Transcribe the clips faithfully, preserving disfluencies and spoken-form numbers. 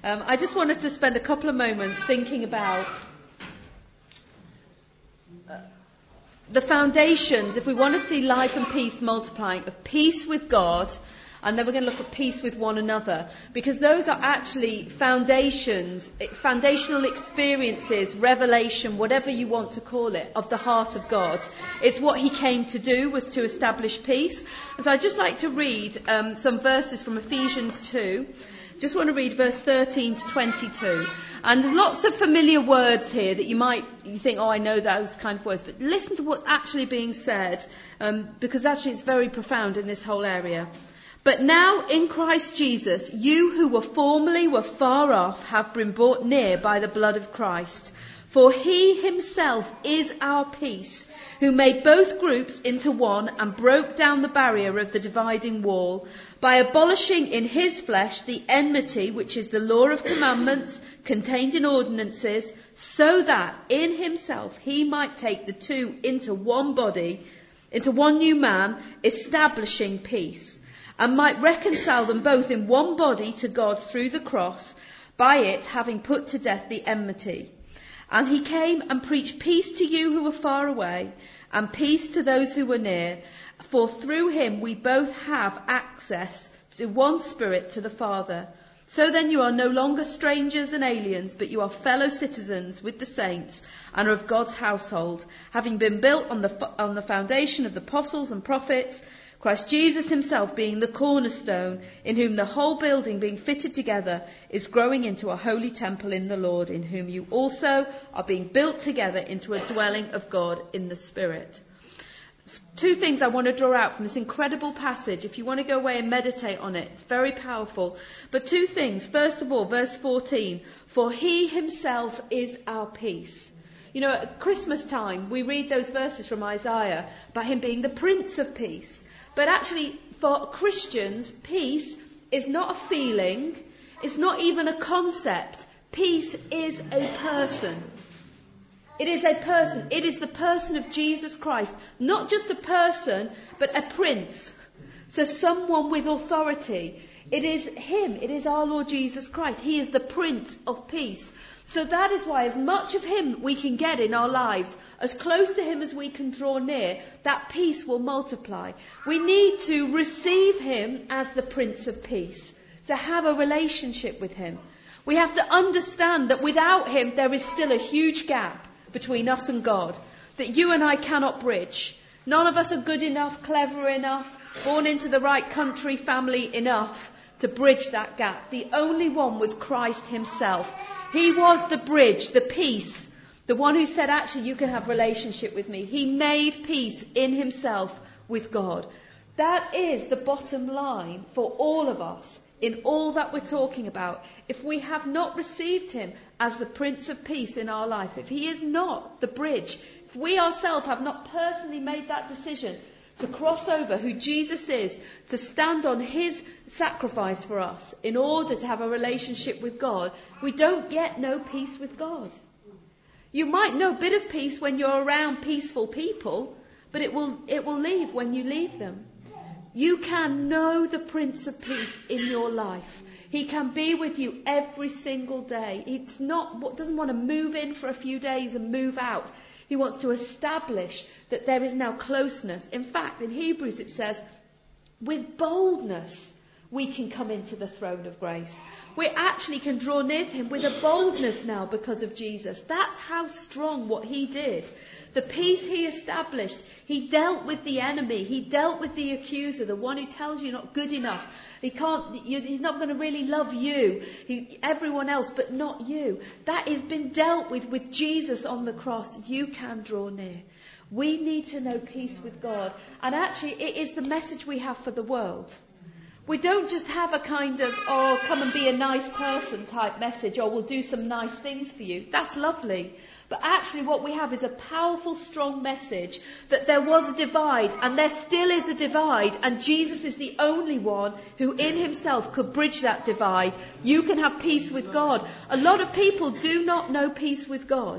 Um, I just want us to spend a couple of moments thinking about uh, the foundations, if we want to see life and peace multiplying, of peace with God, and then we're going to look at peace with one another, because those are actually foundations, foundational experiences, revelation, whatever you want to call it, of the heart of God. It's what he came to do, was to establish peace. And so I'd just like to read um, some verses from Ephesians two. Just want to read verse thirteen to twenty-two. And there's lots of familiar words here that you might you think, oh, I know those kind of words. But listen to what's actually being said, um, because actually it's very profound in this whole area. But now in Christ Jesus, you who were formerly were far off have been brought near by the blood of Christ. For he himself is our peace, who made both groups into one and broke down the barrier of the dividing wall, by abolishing in his flesh the enmity, which is the law of commandments contained in ordinances, so that in himself he might take the two into one body, into one new man, establishing peace, and might reconcile them both in one body to God through the cross, by it having put to death the enmity. And he came and preached peace to you who were far away, and peace to those who were near. For through him we both have access to one Spirit to the Father. So then you are no longer strangers and aliens, but you are fellow citizens with the saints and are of God's household, having been built on the on the foundation of the apostles and prophets, Christ Jesus himself being the cornerstone, in whom the whole building being fitted together is growing into a holy temple in the Lord, in whom you also are being built together into a dwelling of God in the Spirit. Two things I want to draw out from this incredible passage. If you want to go away and meditate on it, it's very powerful. But two things. First of all, verse fourteen, for he himself is our peace. You know, at Christmas time, we read those verses from Isaiah about him being the Prince of Peace. But actually, for Christians, peace is not a feeling. It's not even a concept. Peace is a person. It is a person. It is the person of Jesus Christ. Not just a person, but a prince. So someone with authority. It is him. It is our Lord Jesus Christ. He is the Prince of Peace. So that is why as much of him we can get in our lives, as close to him as we can draw near, that peace will multiply. We need to receive him as the Prince of Peace, to have a relationship with him. We have to understand that without him there is still a huge gap between us and God, that you and I cannot bridge. None of us are good enough, clever enough, born into the right country, family enough to bridge that gap. The only one was Christ himself. He was the bridge, the peace, the one who said, actually, you can have relationship with me. He made peace in himself with God. That is the bottom line for all of us in all that we're talking about. If we have not received him as the Prince of Peace in our life, if he is not the bridge, if we ourselves have not personally made that decision to cross over who Jesus is, to stand on his sacrifice for us in order to have a relationship with God, we don't get no peace with God. You might know a bit of peace when you're around peaceful people, but it will it will leave when you leave them. You can know the Prince of Peace in your life. He can be with you every single day. It's not doesn't want to move in for a few days and move out. He wants to establish that there is now closeness. In fact, in Hebrews it says, with boldness we can come into the throne of grace. We actually can draw near to him with a boldness now because of Jesus. That's how strong what he did. The peace he established. He dealt with the enemy. He dealt with the accuser, the one who tells you you're not good enough. He can't. He's not going to really love you. He, everyone else, but not you. That has been dealt with with Jesus on the cross. You can draw near. We need to know peace with God, and actually, it is the message we have for the world. We don't just have a kind of, oh, come and be a nice person type message, or we'll do some nice things for you. That's lovely. But actually what we have is a powerful, strong message that there was a divide, and there still is a divide, and Jesus is the only one who in himself could bridge that divide. You can have peace with God. A lot of people do not know peace with God.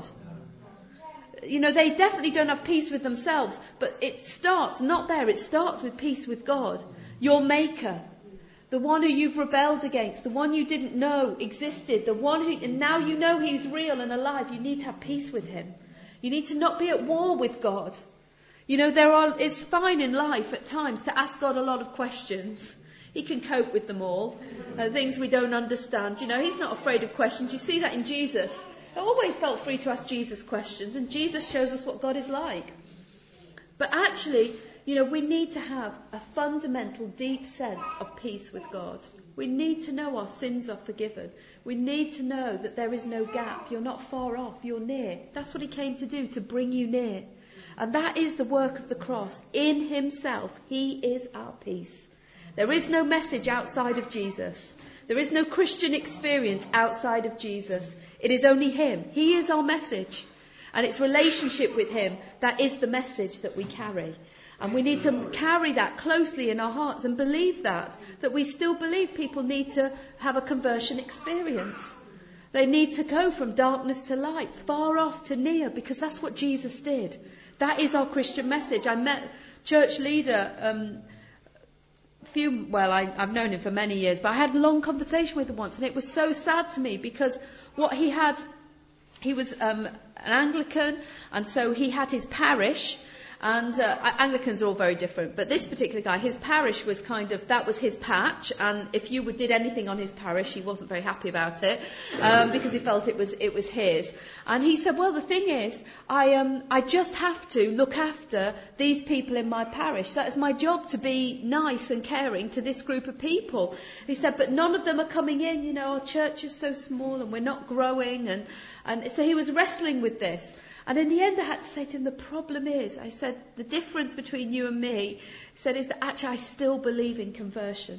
You know, they definitely don't have peace with themselves, but it starts not there. It starts with peace with God, your maker. the one who you've rebelled against, the one you didn't know existed, the one who, and now you know he's real and alive, you need to have peace with him. You need to not be at war with God. You know, there are, it's fine in life at times to ask God a lot of questions. He can cope with them all. Uh, things we don't understand. You know, he's not afraid of questions. You see that in Jesus. I always felt free to ask Jesus questions, and Jesus shows us what God is like. But actually, you know, we need to have a fundamental, deep sense of peace with God. We need to know our sins are forgiven. We need to know that there is no gap. You're not far off, you're near. That's what he came to do, to bring you near. And that is the work of the cross. In himself, he is our peace. There is no message outside of Jesus. There is no Christian experience outside of Jesus. It is only him. He is our message. And it's relationship with him that is the message that we carry. And we need to carry that closely in our hearts and believe that, that we still believe people need to have a conversion experience. They need to go from darkness to light, far off to near, because that's what Jesus did. That is our Christian message. I met a church leader, um, few, well, I, I've known him for many years, but I had a long conversation with him once, and it was so sad to me because what he had, he was um, an Anglican, and so he had his parish. And uh, Anglicans are all very different, but this particular guy, his parish was kind of, that was his patch, and if you did anything on his parish, he wasn't very happy about it, um, because he felt it was it was his. And he said, well, the thing is, I um I just have to look after these people in my parish. That is my job, to be nice and caring to this group of people. He said, but none of them are coming in, you know, our church is so small and we're not growing, and, and so he was wrestling with this. And in the end, I had to say to him, the problem is, I said, the difference between you and me, he said, is that actually I still believe in conversion.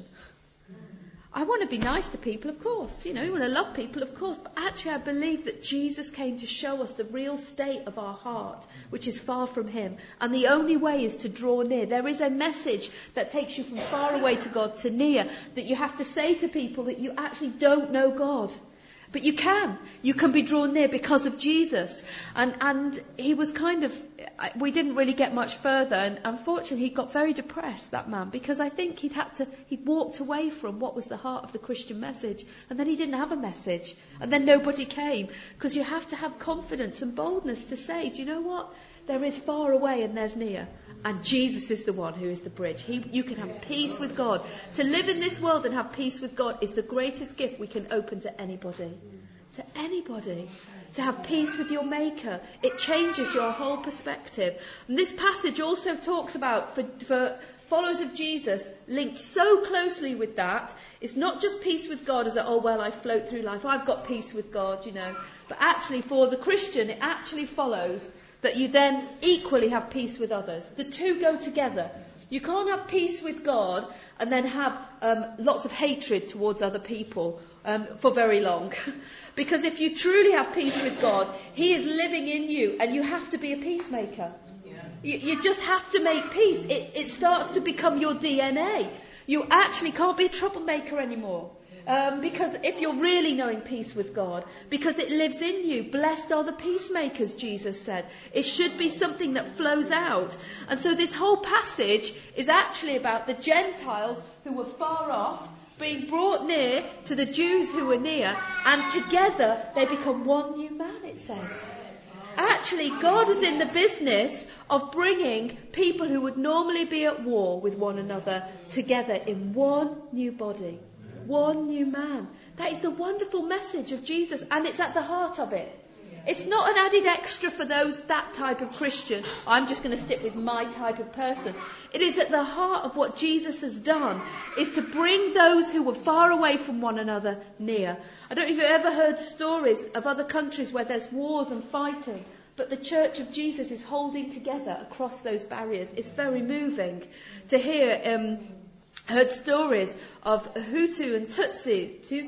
I want to be nice to people, of course. You know, you want to love people, of course. But actually, I believe that Jesus came to show us the real state of our heart, which is far from him. And the only way is to draw near. There is a message that takes you from far away to God to near, that you have to say to people that you actually don't know God. But you can. You can be drawn near because of Jesus. And and he was kind of, we didn't really get much further. And unfortunately, he got very depressed, that man, because I think he'd had to, he'd walked away from what was the heart of the Christian message. And then he didn't have a message. And then nobody came. Because you have to have confidence and boldness to say, do you know what? There is far away and there's near. And Jesus is the one who is the bridge. He, you can have peace with God. To live in this world and have peace with God is the greatest gift we can open to anybody. To anybody. To have peace with your Maker. It changes your whole perspective. And this passage also talks about, for, for followers of Jesus, linked so closely with that, it's not just peace with God as a, oh, well, I float through life. I've got peace with God, you know. But actually, for the Christian, it actually follows that you then equally have peace with others. The two go together. You can't have peace with God and then have um, lots of hatred towards other people um, for very long. Because if you truly have peace with God, he is living in you, and you have to be a peacemaker. Yeah. You, you just have to make peace. It, it starts to become your D N A. You actually can't be a troublemaker anymore. Um, because if you're really knowing peace with God, because it lives in you, blessed are the peacemakers, Jesus said. It should be something that flows out. And so this whole passage is actually about the Gentiles who were far off being brought near to the Jews who were near, and together they become one new man, it says. Actually, God is in the business of bringing people who would normally be at war with one another together in one new body. One new man. That is the wonderful message of Jesus, and it's at the heart of it. It's not an added extra for those, that type of Christian. I'm just going to stick with my type of person. It is at the heart of what Jesus has done, is to bring those who were far away from one another near. I don't know if you've ever heard stories of other countries where there's wars and fighting, but the Church of Jesus is holding together across those barriers. It's very moving to hear, um, heard stories of Hutu and Tutsi, Tutsi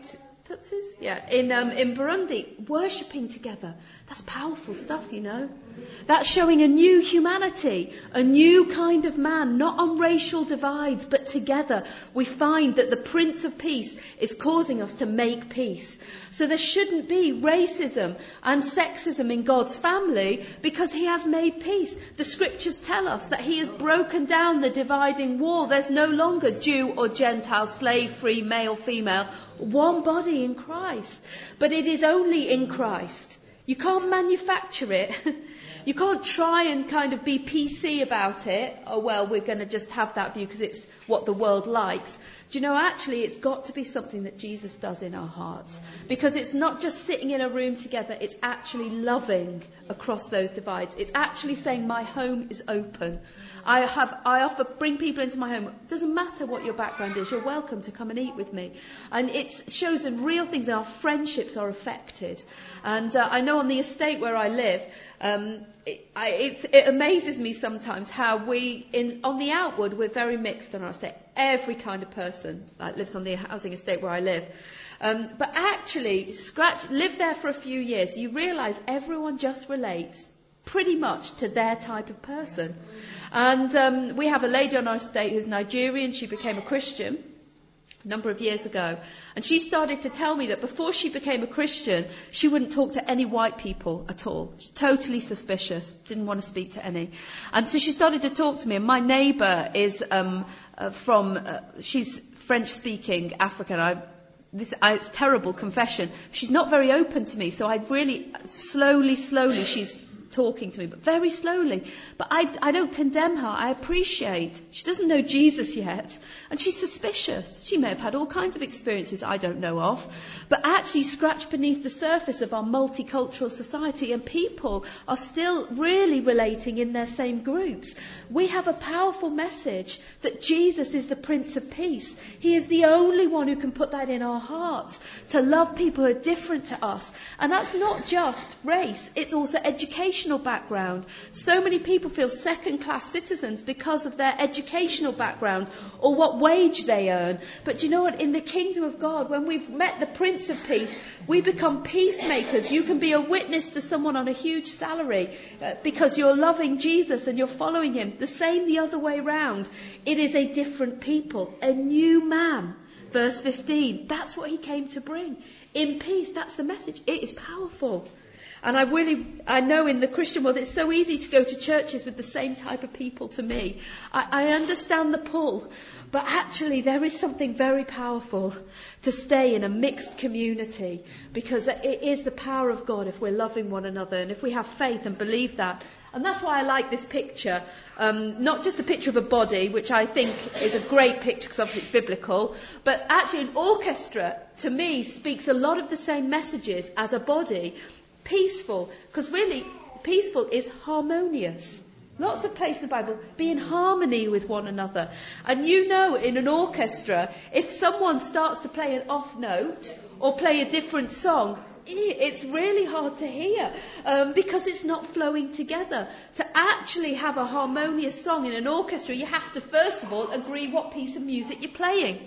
Tutsis? Yeah, in um, in Burundi, worshipping together. That's powerful stuff, you know. That's showing a new humanity, a new kind of man, not on racial divides, but together. We find that the Prince of Peace is causing us to make peace. So there shouldn't be racism and sexism in God's family because he has made peace. The scriptures tell us that he has broken down the dividing wall. There's no longer Jew or Gentile, slave, free, male, female, one body in Christ. But it is only in Christ. You can't manufacture it. You can't try and kind of be P C about it. Oh, well, we're going to just have that view because it's what the world likes. Do you know, actually, it's got to be something that Jesus does in our hearts. Because it's not just sitting in a room together. It's actually loving across those divides. It's actually saying, my home is open. I have, I offer, bring people into my home. It doesn't matter what your background is. You're welcome to come and eat with me. And it shows the real things, and our friendships are affected. And uh, I know on the estate where I live, um, it, I, it's, it amazes me sometimes how we, in on the outward, we're very mixed on our estate. Every kind of person like, lives on the housing estate where I live. Um, but actually, scratch, live there for a few years, you realise everyone just relates pretty much to their type of person. And um, we have a lady on our estate who's Nigerian. She became a Christian a number of years ago. And she started to tell me that before she became a Christian, she wouldn't talk to any white people at all. She's totally suspicious, didn't want to speak to any. And so she started to talk to me. And my neighbour is um, uh, from, uh, she's French-speaking African. I This, I, it's terrible confession. She's not very open to me, so I really, slowly, slowly, she's talking to me, but very slowly. But I, I don't condemn her. I appreciate. She doesn't know Jesus yet, and she's suspicious. She may have had all kinds of experiences I don't know of, but actually scratch beneath the surface of our multicultural society, and people are still really relating in their same groups. We have a powerful message that Jesus is the Prince of Peace. He is the only one who can put that in our hearts, to love people who are different to us. And that's not just race, it's also educational background. So many people feel second-class citizens because of their educational background or what wage they earn. But do you know what? In the kingdom of God, when we've met the Prince of Peace, we become peacemakers. You can be a witness to someone on a huge salary uh, because you're loving Jesus and you're following him. The same the other way round. It is a different people, a new man. Verse fifteen, that's what he came to bring. In peace, that's the message. It is powerful. And I really, I know in the Christian world, it's so easy to go to churches with the same type of people to me. I, I understand the pull, but actually there is something very powerful to stay in a mixed community, because it is the power of God if we're loving one another and if we have faith and believe that. And that's why I like this picture. Um, not just a picture of a body, which I think is a great picture because obviously it's biblical, but actually an orchestra, to me, speaks a lot of the same messages as a body. Peaceful, because really, peaceful is harmonious. Lots of places in the Bible, be in harmony with one another. And you know, in an orchestra, if someone starts to play an off note or play a different song, it's really hard to hear um, because it's not flowing together. To actually have a harmonious song in an orchestra, you have to first of all agree what piece of music you're playing.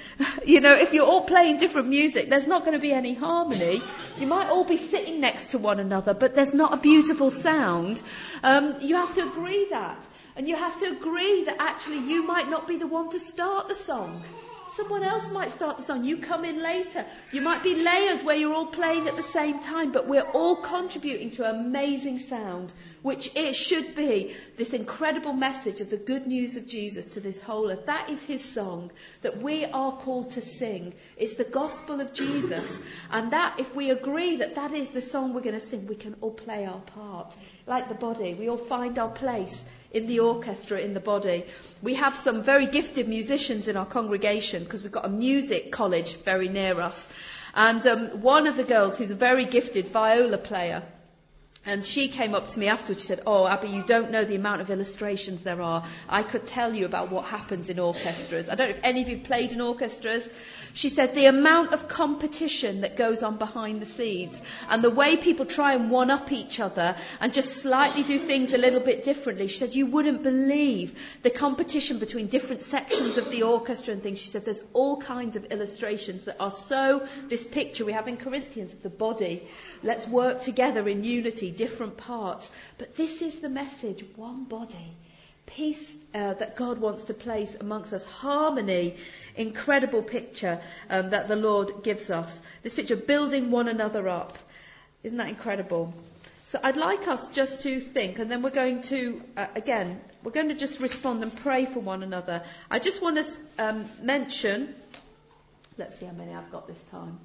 You know, if you're all playing different music, there's not going to be any harmony. You might all be sitting next to one another, but there's not a beautiful sound. Um, you have to agree that. And you have to agree that actually you might not be the one to start the song. Someone else might start the song. You come in later. You might be layers where you're all playing at the same time, but we're all contributing to amazing sound, which it should be this incredible message of the good news of Jesus to this whole earth. That is his song that we are called to sing. It's the gospel of Jesus. And that, if we agree that that is the song we're going to sing, we can all play our part. Like the body, we all find our place in the orchestra, in the body. We have some very gifted musicians in our congregation because we've got a music college very near us. And um, one of the girls who's a very gifted viola player, and she came up to me afterwards, she said, "Oh, Abby, you don't know the amount of illustrations there are. I could tell you about what happens in orchestras." I don't know if any of you played in orchestras. She said the amount of competition that goes on behind the scenes and the way people try and one-up each other and just slightly do things a little bit differently. She said you wouldn't believe the competition between different sections of the orchestra and things. She said there's all kinds of illustrations that are so, this picture we have in Corinthians of the body. Let's work together in unity, different parts. But this is the message, one body. Peace uh, that God wants to place amongst us. Harmony, incredible picture um, that the Lord gives us. This picture of building one another up. Isn't that incredible? So I'd like us just to think, and then we're going to, uh, again, we're going to just respond and pray for one another. I just want to um, mention, let's see how many I've got this time.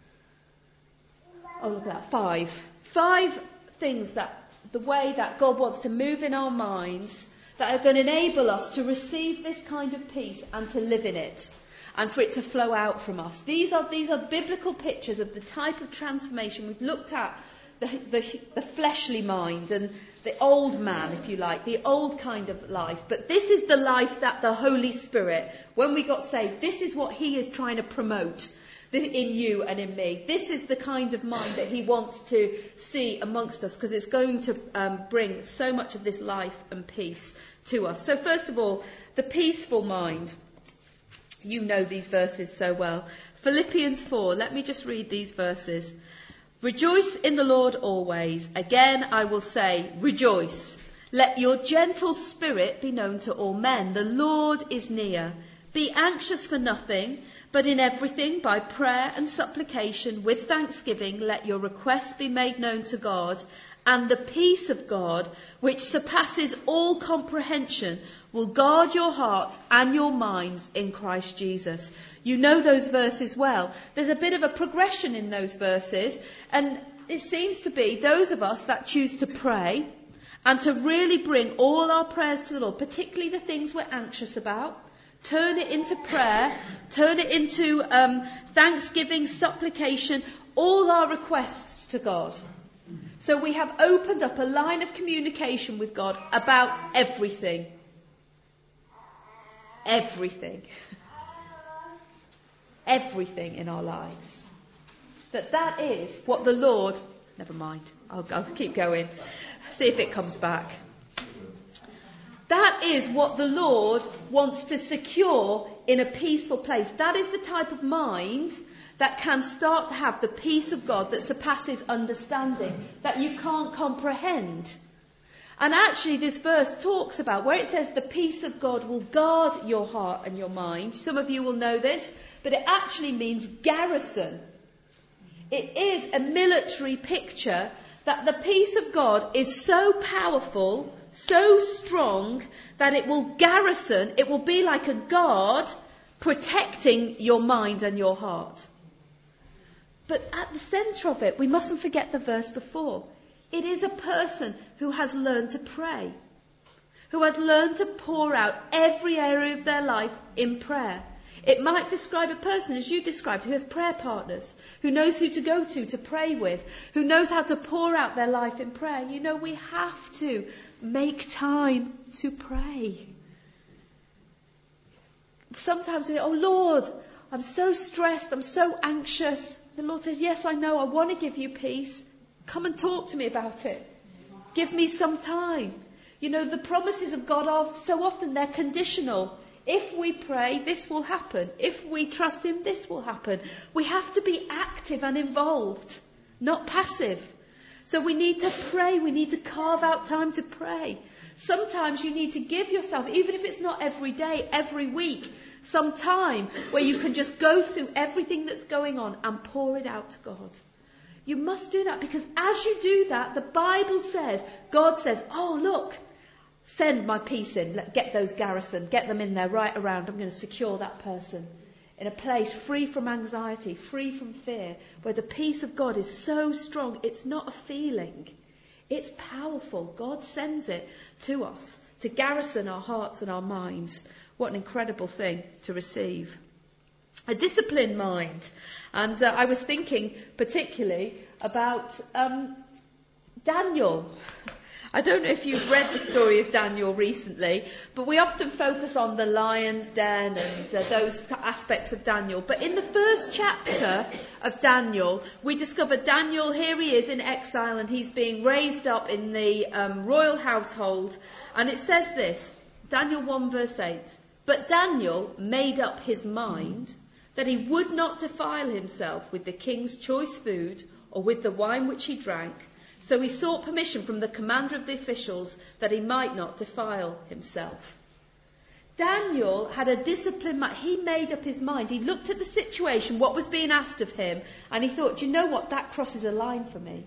Oh, look at that, five. Five things that, the way that God wants to move in our minds that are going to enable us to receive this kind of peace and to live in it and for it to flow out from us. These are these are biblical pictures of the type of transformation. We've looked at the, the, the fleshly mind and the old man, if you like, the old kind of life. But this is the life that the Holy Spirit, when we got saved, this is what he is trying to promote in you and in me. This is the kind of mind that he wants to see amongst us, because it's going to um, bring so much of this life and peace to us. So first of all, the peaceful mind. You know these verses so well. Philippians four, let me just read these verses. Rejoice in the Lord always. Again I will say, rejoice. Let your gentle spirit be known to all men. The Lord is near. Be anxious for nothing, but in everything, by prayer and supplication, with thanksgiving, let your requests be made known to God, and the peace of God, which surpasses all comprehension, will guard your hearts and your minds in Christ Jesus. You know those verses well. There's a bit of a progression in those verses, and it seems to be those of us that choose to pray and to really bring all our prayers to the Lord, particularly the things we're anxious about. Turn it into prayer, turn it into um, thanksgiving, supplication, all our requests to God. So we have opened up a line of communication with God about everything. Everything. Everything in our lives. That that is what the Lord... Never mind, I'll, I'll keep going. See if it comes back. That is what the Lord wants to secure in a peaceful place. That is the type of mind that can start to have the peace of God that surpasses understanding, that you can't comprehend. And actually this verse talks about where it says the peace of God will guard your heart and your mind. Some of you will know this, but it actually means garrison. It is a military picture that the peace of God is so powerful, so strong, that it will garrison, it will be like a guard protecting your mind and your heart. But at the centre of it, we mustn't forget the verse before. It is a person who has learned to pray, who has learned to pour out every area of their life in prayer. It might describe a person, as you described, who has prayer partners, who knows who to go to to pray with, who knows how to pour out their life in prayer. You know, we have to make time to pray. Sometimes we, oh Lord, I'm so stressed, I'm so anxious. The Lord says, yes, I know, I want to give you peace. Come and talk to me about it. Give me some time. You know, the promises of God are so often they're conditional. If we pray, this will happen. If we trust him, this will happen. We have to be active and involved, not passive. So we need to pray. We need to carve out time to pray. Sometimes you need to give yourself, even if it's not every day, every week, some time where you can just go through everything that's going on and pour it out to God. You must do that, because as you do that, the Bible says, God says, oh look, send my peace in, let, get those garrison, get them in there right around. I'm going to secure that person in a place free from anxiety, free from fear, where the peace of God is so strong. It's not a feeling. It's powerful. God sends it to us to garrison our hearts and our minds. What an incredible thing to receive. A disciplined mind. And uh, I was thinking particularly about um, Daniel. I don't know if you've read the story of Daniel recently, but we often focus on the lion's den and uh, those aspects of Daniel. But in the first chapter of Daniel, we discover Daniel, here he is in exile, and he's being raised up in the um, royal household. And it says this, Daniel one verse eight, "But Daniel made up his mind that he would not defile himself with the king's choice food or with the wine which he drank. So he sought permission from the commander of the officials that he might not defile himself." Daniel had a disciplined mind. He made up his mind. He looked at the situation, what was being asked of him, and he thought, do you know what? That crosses a line for me.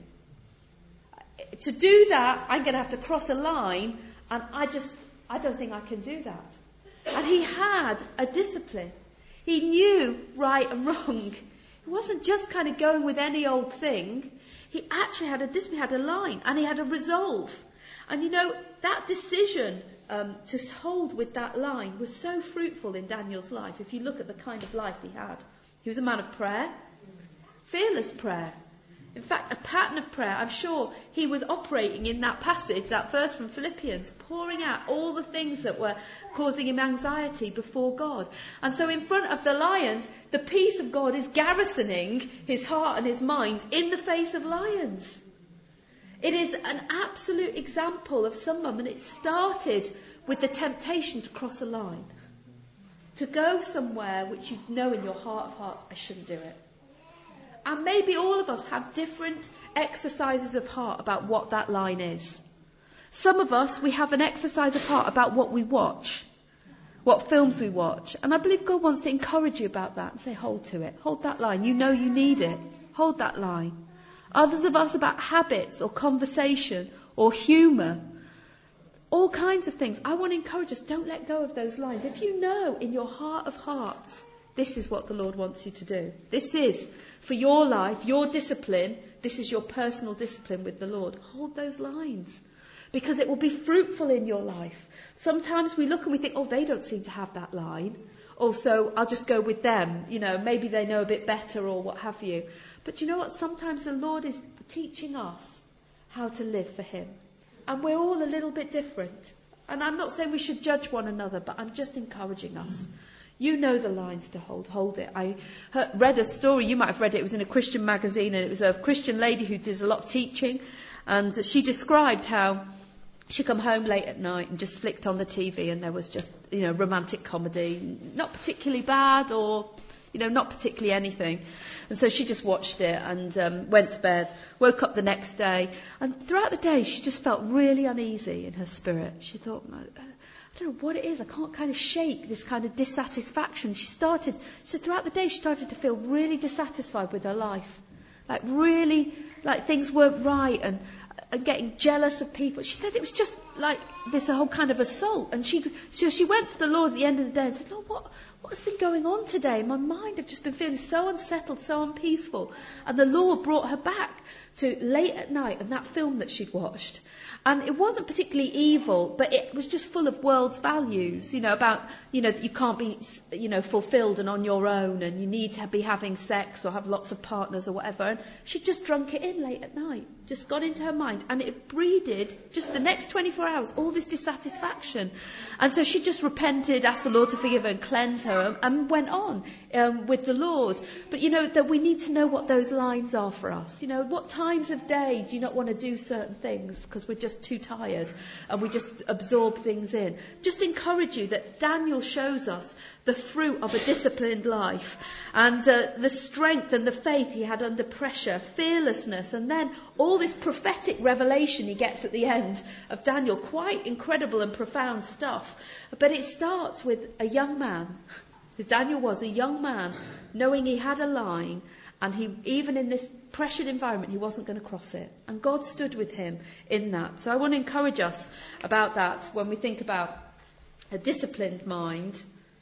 To do that, I'm going to have to cross a line, and I just, I don't think I can do that. And he had a discipline. He knew right and wrong. He wasn't just kind of going with any old thing. He actually had a discipline, he had a line, and he had a resolve. And you know, that decision um, to hold with that line was so fruitful in Daniel's life. If you look at the kind of life he had, he was a man of prayer, fearless prayer. In fact, a pattern of prayer. I'm sure he was operating in that passage, that verse from Philippians, pouring out all the things that were causing him anxiety before God. And so in front of the lions, the peace of God is garrisoning his heart and his mind in the face of lions. It is an absolute example of someone, and it started with the temptation to cross a line. To go somewhere which you know in your heart of hearts, I shouldn't do it. And maybe all of us have different exercises of heart about what that line is. Some of us, we have an exercise of heart about what we watch, what films we watch. And I believe God wants to encourage you about that and say, hold to it. Hold that line. You know you need it. Hold that line. Others of us about habits or conversation or humour. All kinds of things. I want to encourage us, don't let go of those lines. If you know in your heart of hearts, this is what the Lord wants you to do. This is for your life, your discipline. This is your personal discipline with the Lord. Hold those lines because it will be fruitful in your life. Sometimes we look and we think, oh, they don't seem to have that line. Oh, so I'll just go with them. You know, maybe they know a bit better or what have you. But you know what? Sometimes the Lord is teaching us how to live for him. And we're all a little bit different. And I'm not saying we should judge one another, but I'm just encouraging us. You know the lines to hold. Hold it. I heard, read a story. You might have read it. It was in a Christian magazine, and it was a Christian lady who does a lot of teaching. And she described how she come home late at night and just flicked on the T V, and there was just, you know, romantic comedy, not particularly bad or, you know, not particularly anything. And so she just watched it and um, went to bed, woke up the next day. And throughout the day, she just felt really uneasy in her spirit. She thought, I don't know what it is. I can't kind of shake this kind of dissatisfaction. She started, so throughout the day, she started to feel really dissatisfied with her life. Like really, like things weren't right and, and getting jealous of people. She said it was just like this whole kind of assault. And she, so she went to the Lord at the end of the day and said, Lord, what, what's been going on today? My mind, I've just been feeling so unsettled, so unpeaceful. And the Lord brought her back to late at night and that film that she'd watched. And it wasn't particularly evil, but it was just full of world's values, you know, about, you know, that you can't be, you know, fulfilled and on your own and you need to be having sex or have lots of partners or whatever. And she just drunk it in late at night, just got into her mind. And it breeded, just the next twenty-four hours, all this dissatisfaction. And so she just repented, asked the Lord to forgive her and cleanse her, and went on um, with the Lord. But, you know, that we need to know what those lines are for us. You know, what times of day do you not want to do certain things because we're just too tired and we just absorb things in? Just encourage you that Daniel shows us the fruit of a disciplined life and uh, the strength and the faith he had under pressure, fearlessness, and then all this prophetic revelation he gets at the end of Daniel. Quite incredible and profound stuff. But it starts with a young man, because Daniel was a young man, knowing he had a line. And he, even in this pressured environment, he wasn't going to cross it. And God stood with him in that. So I want to encourage us about that when we think about a disciplined mind.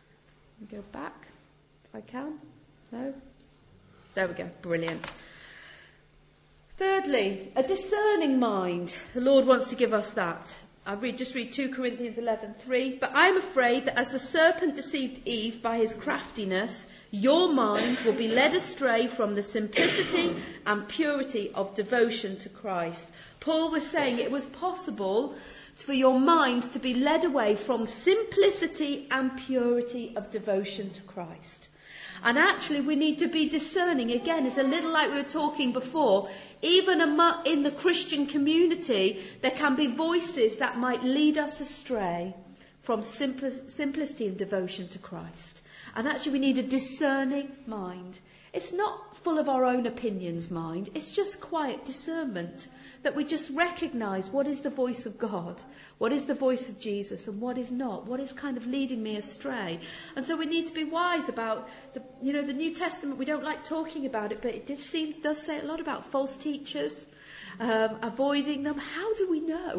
Go back, if I can. No? There we go. Brilliant. Thirdly, a discerning mind. The Lord wants to give us that. I'll read, just read two Corinthians eleven three. But I am afraid that as the serpent deceived Eve by his craftiness, your minds will be led astray from the simplicity and purity of devotion to Christ. Paul was saying it was possible for your minds to be led away from simplicity and purity of devotion to Christ. And actually we need to be discerning. Again, it's a little like we were talking before. Even in the Christian community, there can be voices that might lead us astray from simplicity and devotion to Christ. And actually we need a discerning mind. It's not full of our own opinions mind. It's just quiet discernment. That we just recognise what is the voice of God, what is the voice of Jesus, and what is not, what is kind of leading me astray. And so we need to be wise about the, you know, the New Testament. We don't like talking about it, but it did seem, does say a lot about false teachers, um, avoiding them. How do we know?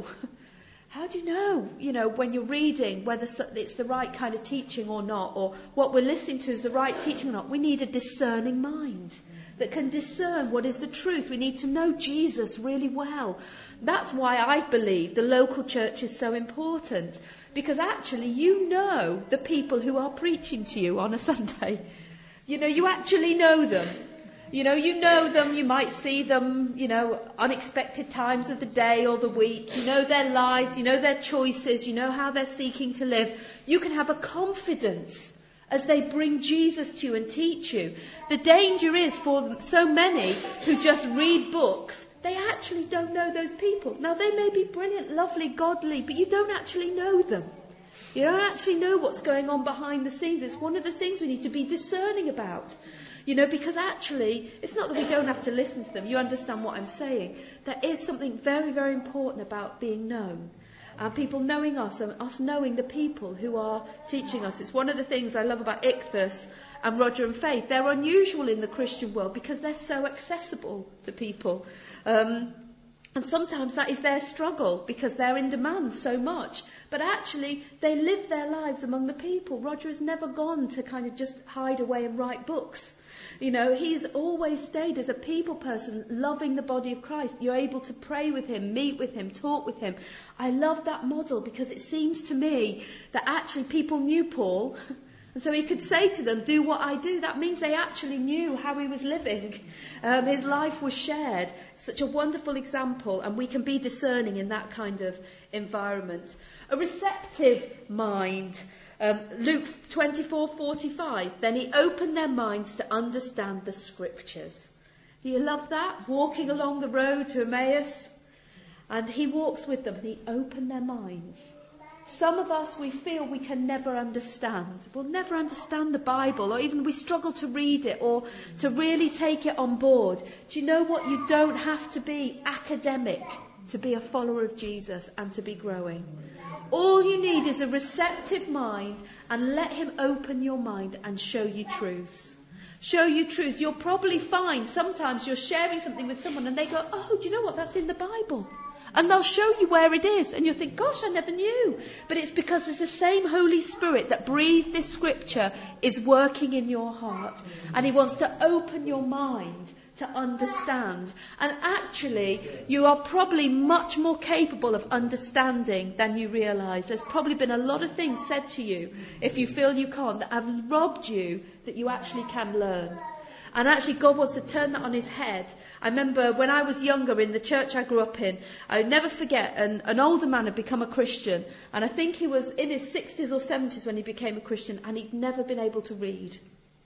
How do you know, you know, when you're reading whether it's the right kind of teaching or not, or what we're listening to is the right teaching or not? We need a discerning mind that can discern what is the truth. We need to know Jesus really well. That's why I believe the local church is so important. Because actually you know the people who are preaching to you on a Sunday. You know, you actually know them. You know, you know them, you might see them, you know, unexpected times of the day or the week. You know their lives, you know their choices, you know how they're seeking to live. You can have a confidence as they bring Jesus to you and teach you. The danger is for so many who just read books, they actually don't know those people. Now they may be brilliant, lovely, godly, but you don't actually know them. You don't actually know what's going on behind the scenes. It's one of the things we need to be discerning about. You know, because actually, it's not that we don't have to listen to them. You understand what I'm saying. There is something very, very important about being known. And people knowing us and us knowing the people who are teaching us. It's one of the things I love about Ichthus and Roger and Faith. They're unusual in the Christian world because they're so accessible to people. Um, and sometimes that is their struggle because they're in demand so much. But actually, they live their lives among the people. Roger has never gone to kind of just hide away and write books. You know, he's always stayed as a people person, loving the body of Christ. You're able to pray with him, meet with him, talk with him. I love that model because it seems to me that actually people knew Paul. And so he could say to them, do what I do. That means they actually knew how he was living. Um, his life was shared. Such a wonderful example. And we can be discerning in that kind of environment. A receptive mind. Um, Luke twenty-four forty-five. Then he opened their minds to understand the scriptures. Do you love that? Walking along the road to Emmaus. And he walks with them and he opened their minds. Some of us, we feel we can never understand. We'll never understand the Bible, or even we struggle to read it or to really take it on board. Do you know what? You don't have to be academic to be a follower of Jesus and to be growing. All you need is a receptive mind, and let him open your mind and show you truths. Show you truths. You'll probably find sometimes you're sharing something with someone and they go, oh, do you know what? That's in the Bible. And they'll show you where it is. And you'll think, gosh, I never knew. But it's because it's the same Holy Spirit that breathed this scripture is working in your heart. And he wants to open your mind to understand. And actually, you are probably much more capable of understanding than you realise. There's probably been a lot of things said to you, if you feel you can't, that have robbed you that you actually can learn. And actually God wants to turn that on his head. I remember when I was younger in the church I grew up in, I would never forget, an, an older man had become a Christian. And I think he was in his sixties or seventies when he became a Christian, and he'd never been able to read.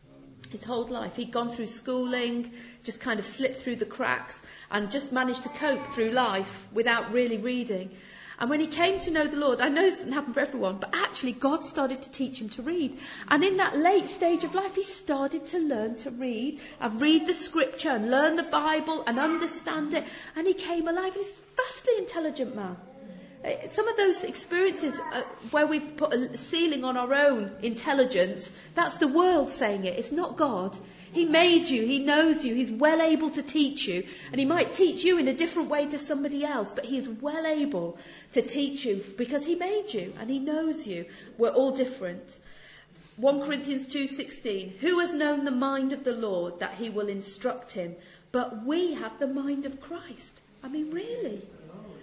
His whole life. He'd gone through schooling, just kind of slipped through the cracks, and just managed to cope through life without really reading. And when he came to know the Lord, I know this doesn't happen for everyone, but actually God started to teach him to read. And in that late stage of life, he started to learn to read and read the scripture and learn the Bible and understand it. And he came alive. He's a vastly intelligent man. Some of those experiences uh, where we've put a ceiling on our own intelligence, that's the world saying it. It's not God. He made you. He knows you. He's well able to teach you. And he might teach you in a different way to somebody else, but he is well able to teach you because he made you and he knows you. We're all different. First Corinthians two sixteen. Who has known the mind of the Lord that he will instruct him? But we have the mind of Christ. I mean, really?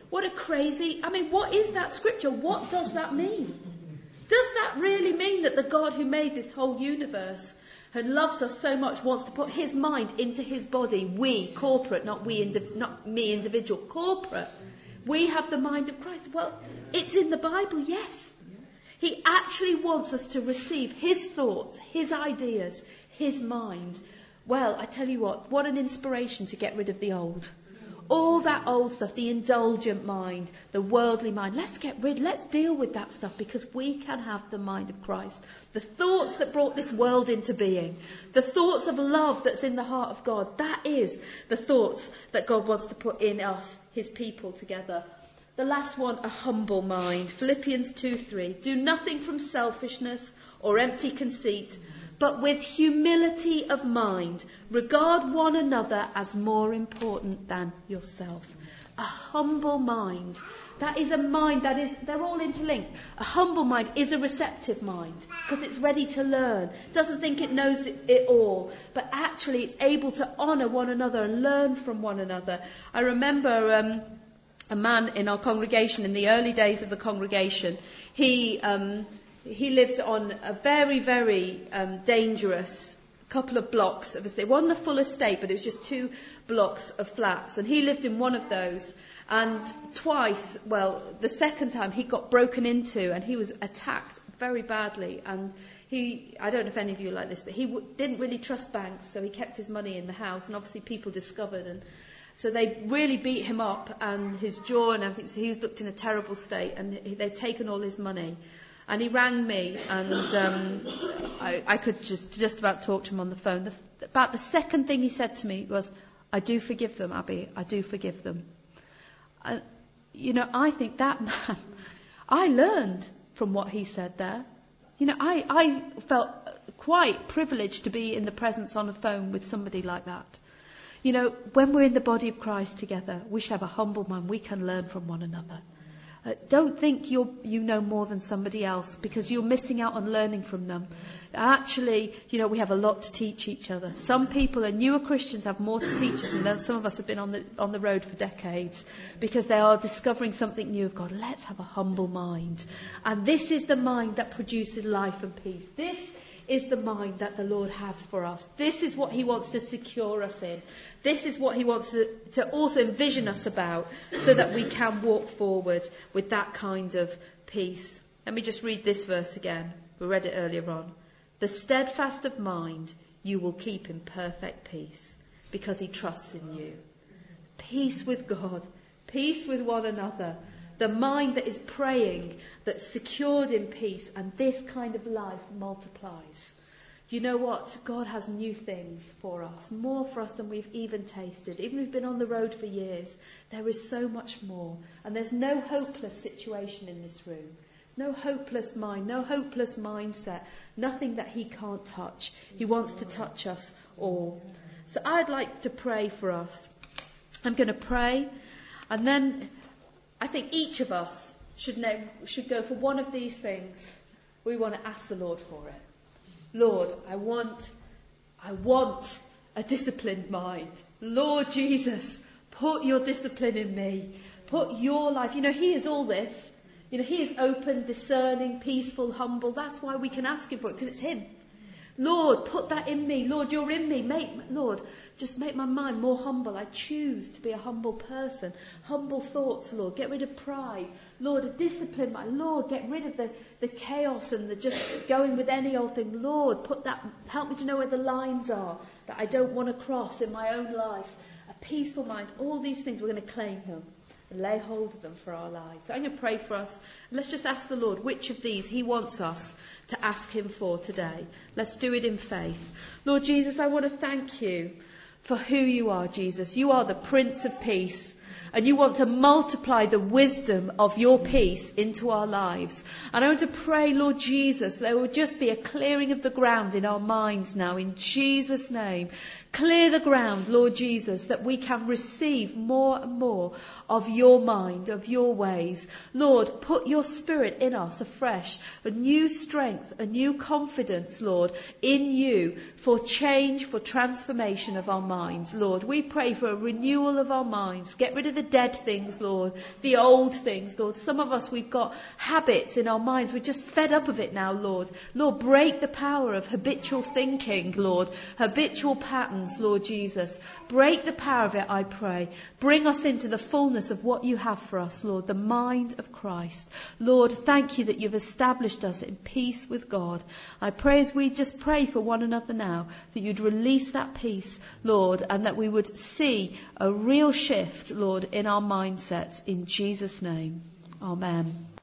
What a crazy, I mean, what is that scripture? What does that mean? Does that really mean that the God who made this whole universe and loves us so much wants to put his mind into his body? We, corporate, not we, indi- not me, individual, corporate. We have the mind of Christ. Well, it's in the Bible, yes. He actually wants us to receive his thoughts, his ideas, his mind. Well, I tell you what, what an inspiration to get rid of the old. All that old stuff, the indulgent mind, the worldly mind. Let's get rid, let's deal with that stuff, because we can have the mind of Christ. The thoughts that brought this world into being, the thoughts of love that's in the heart of God, that is the thoughts that God wants to put in us, his people together. The last one, a humble mind. Philippians two three. Do nothing from selfishness or empty conceit, but with humility of mind, regard one another as more important than yourself. A humble mind. That is a mind that is, they're all interlinked. A humble mind is a receptive mind, because it's ready to learn. Doesn't think it knows it, it all, but actually it's able to honour one another and learn from one another. I remember um, a man in our congregation, in the early days of the congregation, he... Um, He lived on a very, very um, dangerous couple of blocks of estate. It wasn't a full estate, but it was just two blocks of flats. And he lived in one of those. And twice, well, the second time he got broken into and he was attacked very badly. And he, I don't know if any of you are like this, but he w- didn't really trust banks, so he kept his money in the house. And obviously people discovered, and so they really beat him up, and his jaw and everything. So he was looked in a terrible state, and they'd taken all his money. And he rang me, and um, I, I could just just about talk to him on the phone. The, about the second thing he said to me was, "I do forgive them, Abby. I do forgive them." Uh, you know, I think that man, I learned from what he said there. You know, I, I felt quite privileged to be in the presence on the phone with somebody like that. You know, when we're in the body of Christ together, we should have a humble mind. We can learn from one another. Uh, don't think you're, you know more than somebody else, because you're missing out on learning from them. Actually, you know, we have a lot to teach each other. Some people, and newer Christians, have more to teach us, and some of us have been on the on the road for decades, because they are discovering something new of God. Let's have a humble mind. And this is the mind that produces life and peace. This is the mind that the Lord has for us. This is what he wants to secure us in. This is what he wants to, to also envision us about, so that we can walk forward with that kind of peace. Let me just read this verse again. We read it earlier on. The steadfast of mind you will keep in perfect peace, because he trusts in you. Peace with God. Peace with one another. The mind that is praying, that's secured in peace, and this kind of life multiplies. You know what? God has new things for us, more for us than we've even tasted. Even if we've been on the road for years, there is so much more. And there's no hopeless situation in this room. No hopeless mind, no hopeless mindset, nothing that he can't touch. He wants to touch us all. So I'd like to pray for us. I'm going to pray, and then I think each of us should know, should go for one of these things. We want to ask the Lord for it. Lord, I want, I want a disciplined mind. Lord Jesus, put your discipline in me. Put your life. You know, he is all this. You know, he is open, discerning, peaceful, humble. That's why we can ask him for it, because it's him. Lord, put that in me. Lord, you're in me. Make, Lord, just make my mind more humble. I choose to be a humble person. Humble thoughts, Lord. Get rid of pride. Lord, a discipline. My Lord, get rid of the, the chaos and the just going with any old thing. Lord, put that, help me to know where the lines are that I don't want to cross in my own life. A peaceful mind. All these things, we're going to claim them and lay hold of them for our lives. So I'm going to pray for us. Let's just ask the Lord which of these he wants us to ask him for today. Let's do it in faith. Lord Jesus, I want to thank you for who you are, Jesus. You are the Prince of Peace. And you want to multiply the wisdom of your peace into our lives. And I want to pray, Lord Jesus, there will just be a clearing of the ground in our minds now, in Jesus' name. Clear the ground, Lord Jesus, that we can receive more and more of your mind, of your ways. Lord, put your spirit in us afresh, a new strength, a new confidence, Lord, in you for change, for transformation of our minds. Lord, we pray for a renewal of our minds. Get rid of the dead things, Lord, the old things, Lord. Some of us, we've got habits in our minds. We're just fed up of it now, Lord. Lord, break the power of habitual thinking, Lord, habitual patterns, Lord Jesus. Break the power of it, I pray. Bring us into the fullness of what you have for us, Lord, the mind of Christ. Lord, thank you that you've established us in peace with God. I pray as we just pray for one another now, that you'd release that peace, Lord, and that we would see a real shift, Lord, in our mindsets. In Jesus' name, amen.